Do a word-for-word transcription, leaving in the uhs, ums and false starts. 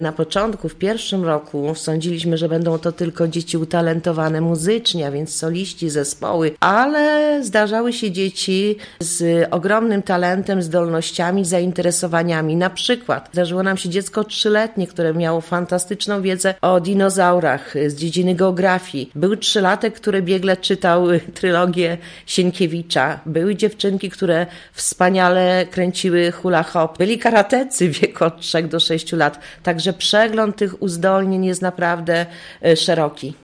Na początku, w pierwszym roku sądziliśmy, że będą to tylko dzieci utalentowane muzycznie, a więc soliści, zespoły, ale zdarzały się dzieci z ogromnym talentem, zdolnościami, zainteresowaniami. Na przykład zdarzyło nam się dziecko trzyletnie, które miało fantastyczną wiedzę o dinozaurach z dziedziny geografii. Był trzylatek, który biegle czytał trylogię Sienkiewicza. Były dziewczynki, które wspaniale kręciły hula hop. Byli karatecy w wieku od trzech do sześciu lat. Także przegląd tych uzdolnień jest naprawdę szeroki.